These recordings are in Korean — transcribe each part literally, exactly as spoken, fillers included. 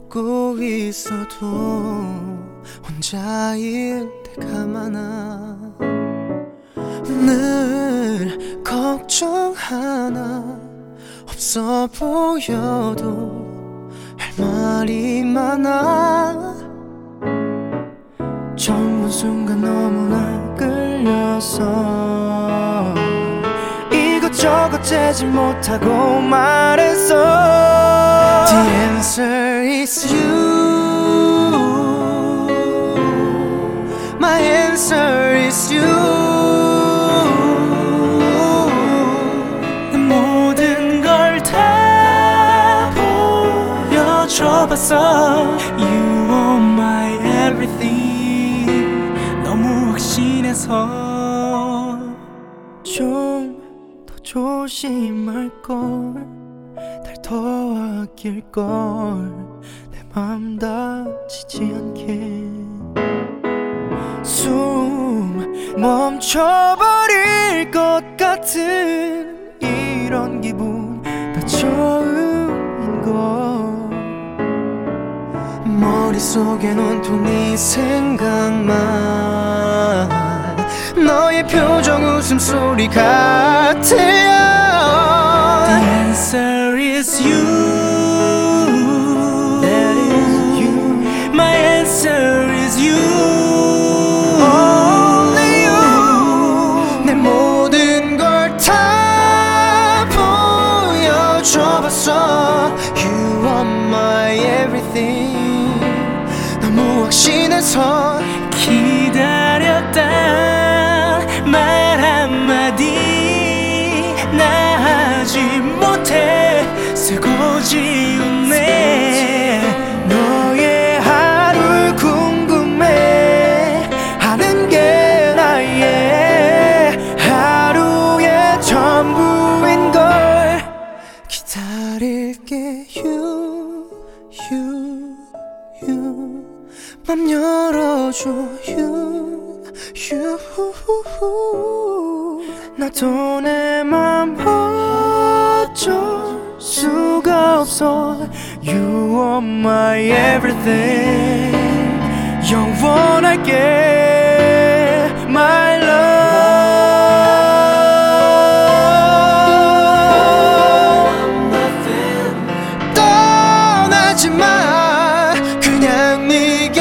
웃고 있어도 혼자일 때가 많아. 늘 걱정 하나 없어 보여도 할 말이 많아. 처음 본 순간 너무나 끌려서 이것저것 재지 못하고 말했어. The answer is you. My answer is you. 내 모든 걸 다 보여줘봤어. You are my everything. 너무 확신해서 좀 더 조심할걸, 날 더 아낄걸, 내 맘 다치지 않게. 숨 멈춰버릴 것 같은 이런 기분 다 처음인걸. 머릿속엔 온통 네 생각만, 너의 표정 웃음소리 같아. The answer is you. That is you. My answer is you. Only you. 내 모든 걸 다 보여줘봤어. You are my everything. 너무 확신해서 기다렸다. 말 한마디 나 하지 못해 쓰고 지우네. 너의 하루 궁금해 하는 게 나의 하루의 전부인걸. 기다릴게 you, you, you. 맘 열어줘 you, you. 나도 내 맘 어쩔 수가 없어. You are my everything. 영원할게 my love. 떠나지 마. 그냥 네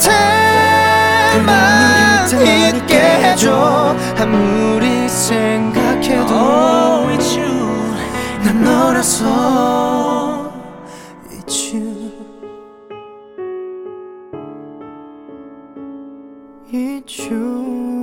곁에만 있게 해줘. 아무리 생각해도 oh, it's you. 난 너라서 It's you. It's you.